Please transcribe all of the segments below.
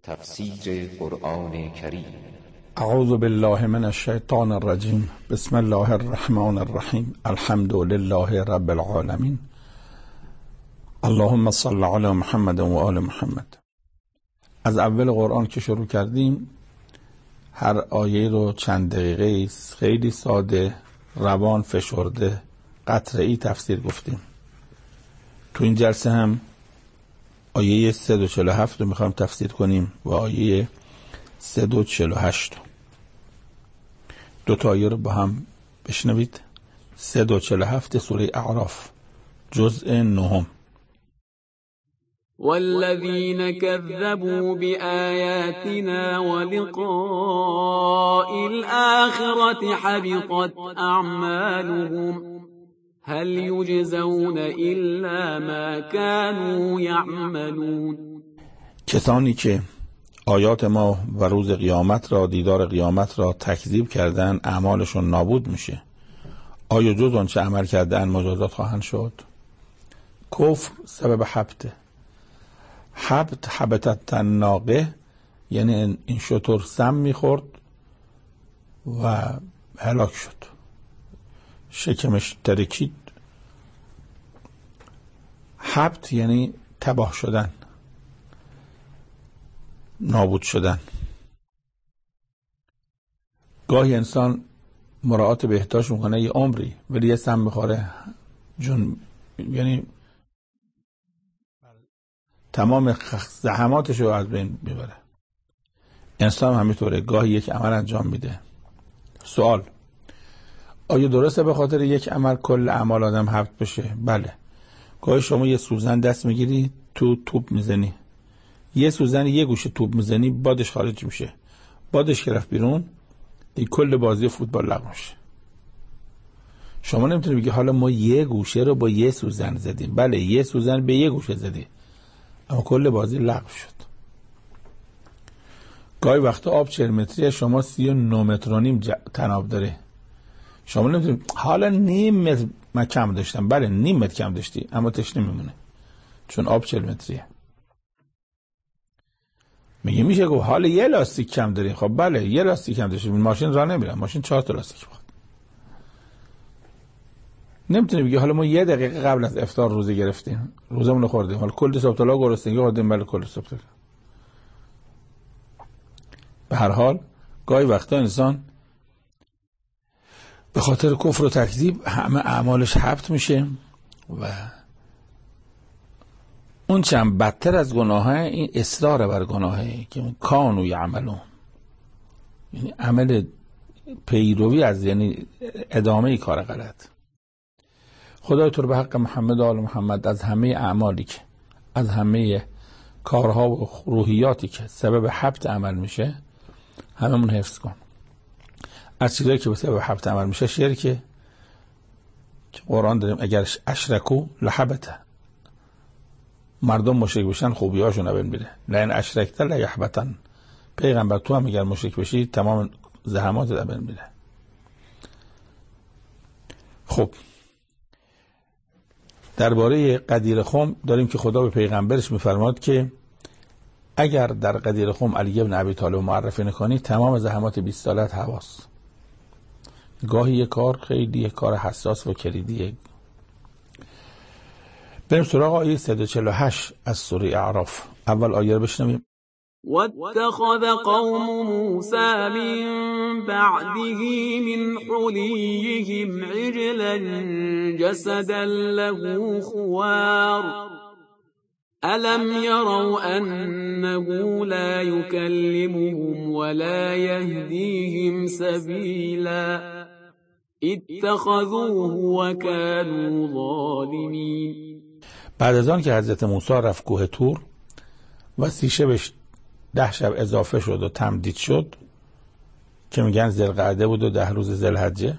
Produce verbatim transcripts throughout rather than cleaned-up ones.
تفسیر قرآن کریم. اعوذ بالله من الشیطان الرجیم. بسم الله الرحمن الرحیم. الحمد لله رب العالمین. اللهم صل علی محمد و آل محمد. از اول قرآن که شروع کردیم هر آیه رو چند دقیقه خیلی ساده، روان، فشرده، قطره‌ای تفسیر گفتیم. تو این جلسه هم آیه صد و چهل و هفت رو میخوایم تفسیر کنیم و آیه صد و چهل و هشت. دو تا آیه رو با هم بشنوید. صد و چهل و هفت سوره اعراف، جزء نهم. والذين كذبوا بآياتنا ولقاء الآخرة حبطت أعمالهم هل يجزون إلا ما كانوا يعملون. کسانی که آیات ما و روز قیامت را، دیدار قیامت را تکذیب کردن، اعمالشون نابود میشه. آیا جز آنچه عمل کردن مجازات خواهند شد؟ کفر سبب حبطه. حبط حبطت الناقه، یعنی این شتر سم میخورد و هلاک شد، شکمش ترکید. حبط یعنی تباه شدن، نابود شدن. گاهی انسان مراعات بهداشت میکنه یه عمری، ولی یه سم میخوره جون، یعنی تمام زحماتش رو از بین میبره. انسان همینطوره، گاهی یک عمل انجام میده. سوال: آیا درسته به خاطر یک عمل کل اعمال آدم حبط بشه؟ بله. گاهی شما یه سوزن دست میگیری، تو توپ میزنی، یه سوزن یه گوشه توپ میزنی، بادش خارج میشه، بادش که رفت بیرون دیگه کل بازی فوتبال لغو میشه. شما نمیتونی بگی حالا ما یه گوشه رو با یه سوزن زدیم. بله، یه سوزن به یه گوشه زدی، اما کل بازی لغو شد. گاهی وقتا آب چهل متری، شما سی و نه متر و نیم تناب داره. شما نمیتونی حالا نیم متر من کم داشتم. بله، نیم متر کم داشتی، اما تشنه میمونه چون آب چهل متریه. میگه میشه گفت حالا یه لاستیک کم داری. خب بله، یه لاستیک کم داشتی، ماشین راه نمیره، ماشین چهار تا لاستیک میخواد. نمیتونی بگی حالا ما یه دقیقه قبل از افطار روزه گرفتیم، روزمون رو خوردیم، حالا کل صبح تا گرسنگی خوردیم. بله، کل صبح تا. به هر حال گاهی وقتا انسان به خاطر کفر و تکذیب همه اعمالش حبط میشه و اون چند بدتر از گناه این اصرار بر گناهه که کانوا یعملون، یعنی عمل پیروی از، یعنی ادامه کار غلط. خدای تو رو به حق محمد و آل محمد از همه اعمالی که، از همه کارها و روحیاتی که سبب حبط عمل میشه هممون حفظ کن. از چیزایی که به سبب حبط عمل میشه شرکه که قرآن داریم اگر اشرکو لحبته، مردم مشرک بشن خوبی هاشون رو ببین. لئن اشرکت لیحبطن، پیغمبر تو هم اگر مشرک بشی تمام زحمات رو ببین. خب درباره غدیر خم داریم که خدا به پیغمبرش میفرماد که اگر در غدیر خم علی بن ابی طالب معرفی نکنی تمام زحمات بیست سالت هواست. گاهی یک کار خیلی یک کار حساس و کلیدیه. بریم سراغ آیه صد و چهل و هشت از سوره اعراف. اول آیه رو بشنویم. واتخذ قوم موسى من بعده من حليهم عجلا جسدا له خوار ألم يروا أنه لا يكلمهم ولا يهديهم سبيلا اتخذوه وكانوا ظالمين. بعد از آن که حضرت موسی رفت کوه طور و سی شبش ده شب اضافه شد و تمدید شد که میگن ذوالقعده بود و ده روز ذوالحجه،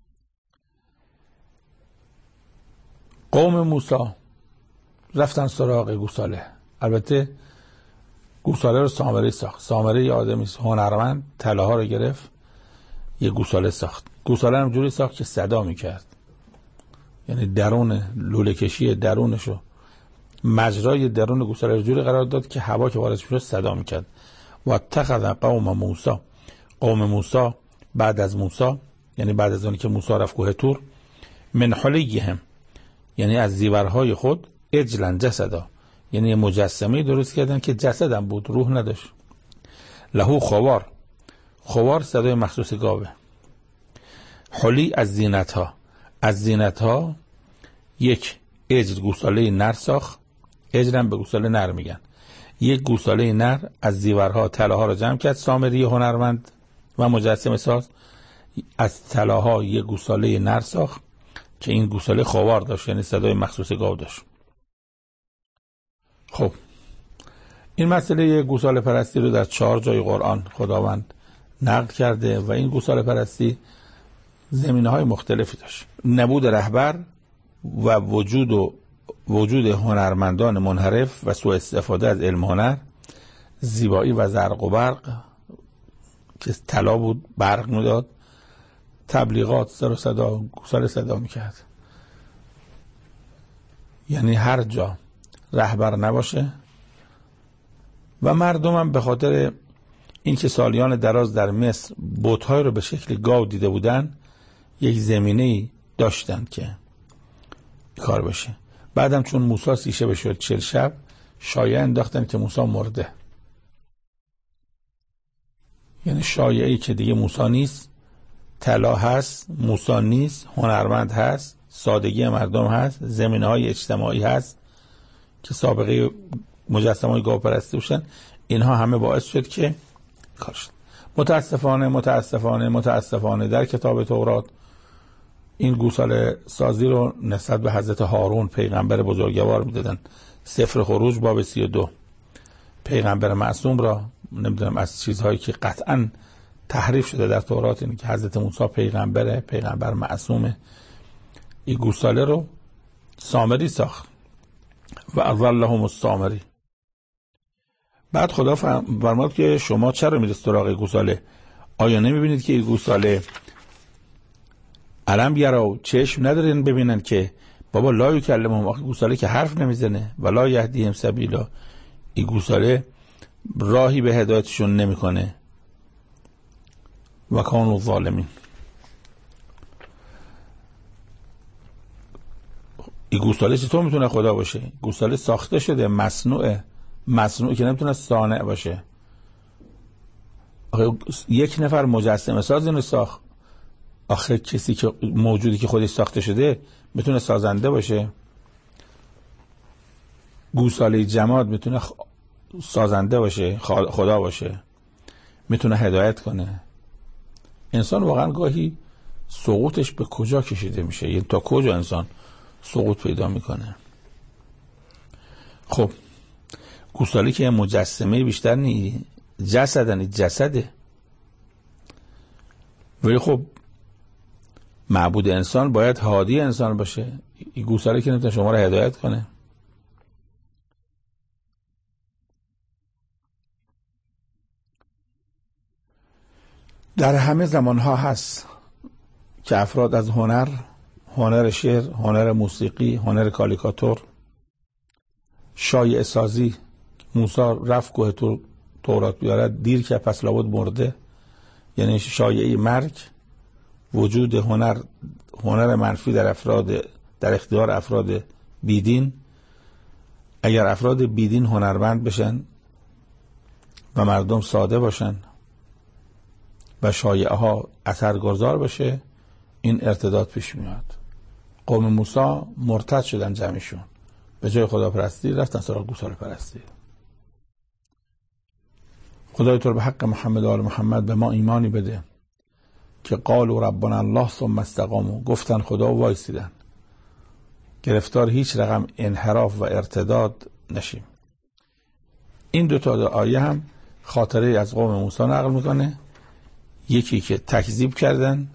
قوم موسی رفتن سراغ گوساله. البته گوساله رو سامره ساخت. سامره یه آدمی هنرمند طلاها رو گرفت، یه گوساله ساخت. گوساله هم جوری ساخت که صدا میکرد، یعنی درون لوله کشی درونشو مجرای درون گوساله رو جوری قرار داد که هوا که وارد شد صدا میکرد. و اتخذ قوم موسی، قوم موسی بعد از موسی، یعنی بعد از اونی که موسی رفت کوه طور، من حلیهم، یعنی از زیورهای خود، عجلا جسدا، یعنی مجسمه درست کردن که جسدم بود، روح نداشت. لهو خوار، خوار صدای مخصوص گاوه. حلی از زینت ها، از زینت ها یک عجل گوساله نر ساخت. عجل هم به گوساله نر میگن. یک گوساله نر از زیورها طلاها رو جمع کرد، سامری هنرمند و مجسمه ساز از طلاها یک گوساله نر ساخت که این گوساله خوار داشت، یعنی صدای مخصوص گاو داشت. خب این مسئله گوساله پرستی رو در چهار جای قرآن خداوند نقل کرده و این گوساله پرستی زمینه‌های مختلفی داشت. نبود رهبر و وجود و وجود هنرمندان منحرف و سوء استفاده از علم هنر، زیبایی و زرق و برق که طلا بود برق میداد، تبلیغات سر و صدا گوساله صدا میکرد. یعنی هر جا رهبر نباشه و مردم هم به خاطر اینکه سالیان دراز در مصر بت‌های رو به شکل گاو دیده بودن، یک زمینه‌ای داشتن که کار بشه. بعدم چون موسی سی شب شد چل شب، شایعه انداختن که موسی مرده. یعنی شایعه‌ای که دیگه موسی نیست، طلا هست، موسی نیست، هنرمند هست، سادگی مردم هست، زمینه‌های اجتماعی هست که سابقه مجسمه‌های گاو پرستی باشن. اینها همه باعث شد که کار شد. متاسفانه متاسفانه متاسفانه در کتاب تورات این گوساله سازی رو نسبت به حضرت هارون پیغمبر بزرگوار میدادن. سفر خروج باب سی و دو پیغمبر معصوم را، نمیدونم از چیزهایی که قطعا تحریف شده در تورات اینه که حضرت موسی پیغمبره، پیغمبر معصومه. این گوساله رو سامری ساخت و اضلهم السامری. بعد خدا فرمود که شما چرا میرید سراغ گوساله؟ آیا نمیبینید که این گوساله علم یرا، چشم ندارین ببینن که بابا لا یکلمهم، آخه گوساله که حرف نمیزنه، ولا یهدیهم سبیلا، این گوساله راهی به هدایتشون نمیکنه. و کانوا ظالمین. این گوساله چطور میتونه خدا باشه؟ گوساله ساخته شده، مصنوعه، مصنوعی که نمیتونه صانع باشه. آخه یک نفر مجسمه ساز اینو ساخت، آخه کسی که موجودی که خودش ساخته شده میتونه سازنده باشه؟ گوساله جماد میتونه سازنده باشه، خدا باشه، میتونه هدایت کنه؟ انسان واقعا گاهی سقوطش به کجا کشیده میشه، یعنی تا کجا انسان سقوط پیدا میکنه. خب گوساله که مجسمه بیشتر نی، جسدن، جسده. ولی خب معبود انسان باید هادی انسان باشه. این گوساله که نمیتونه شما رو هدایت کنه. در همه زمانها هست که افراد از هنر، هنر شعر، هنر موسیقی، هنر کالیکاتور، شایعه سازی، موسی رفت کوه طور تورات بیارد، دیر که پس لابد مرده، یعنی شایعه مرگ، وجود هنر، هنر منفی در افراد، در اختیار افراد بیدین. اگر افراد بیدین هنرمند بشن و مردم ساده باشن و شایعه ها اثرگذار باشه، این ارتداد پیش میاد. قوم موسی مرتد شدن، جمعشون به جای خدا پرستی رفتن سراغ گوساله پرستی. خدای تو به حق محمد و آل محمد به ما ایمانی بده که قالوا ربنا الله ثم استقاموا، گفتن خدا و وایسیدن، گرفتار هیچ رقم انحراف و ارتداد نشیم. این دو تا آیه هم خاطره از قوم موسی نقل میکنه. یکی که تکذیب کردن،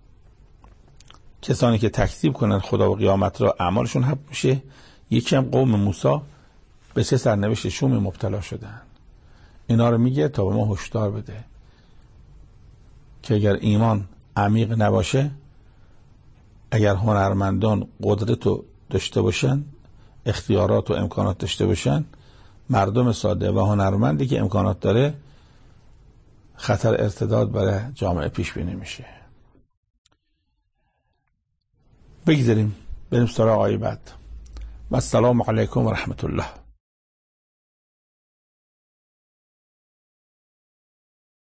کسانی که تکذیب کنن خدا و قیامت را اعمالشون حب میشه. یکی هم قوم موسی به چه سرنوشت شومی مبتلا شدن. اینا رو میگه تا به ما هشدار بده که اگر ایمان عمیق نباشه، اگر هنرمندان قدرت رو داشته باشن، اختیارات و امکانات داشته باشن، مردم ساده و هنرمندی که امکانات داره، خطر ارتداد برای جامعه پیش بینی میشه. بگذاریم بریم سراغ آیه بعد. و السلام علیکم و رحمت الله.